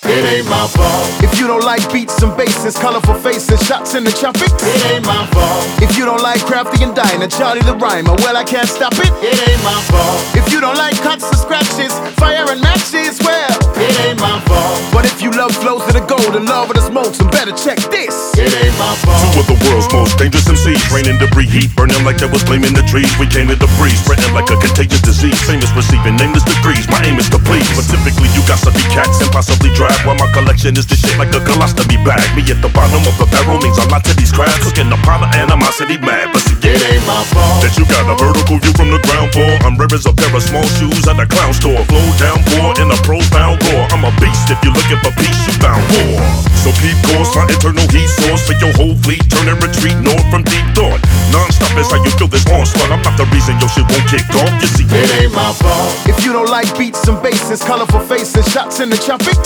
it ain't my fault. If you don't like beats and basses, colorful faces, shots in the traffic, It ain't my fault. if you don't like Crafty and Dinah, Charlie the Rhymer, well I can't stop it. It ain't my fault. If you don't like cuts and scratches, fire and matches, well, It ain't my fault. but if you love flows of the gold and love of the smokes, then better check this. It ain't my fault. Two of the world's most dangerous MCs, raining debris, heat burning like it was flaming the trees. We came to the breeze, spreading like a contagious disease. Famous receiving nameless degrees. My aim is to please, but typically you got to be cats and possibly drag. While my collection is the shit like a colostomy bag. Me at the bottom of the barrel means a lot to these crabs. Cooking a pot of animosity mad, but see, It ain't my fault. that you got a vertical view from the ground floor. I'm rare as a pair of small shoes at a clown store. Flow downpour in a profound roar. I'm a beast. If you're looking for peace, you found war. So keep course, my internal heat source for your whole fleet. Turn and retreat north from deep thought. Non-stop is how you feel this onslaught. I'm not the reason your shit won't kick off. You see, It ain't my fault. If you don't like beats and basses, colorful faces, shots in the traffic,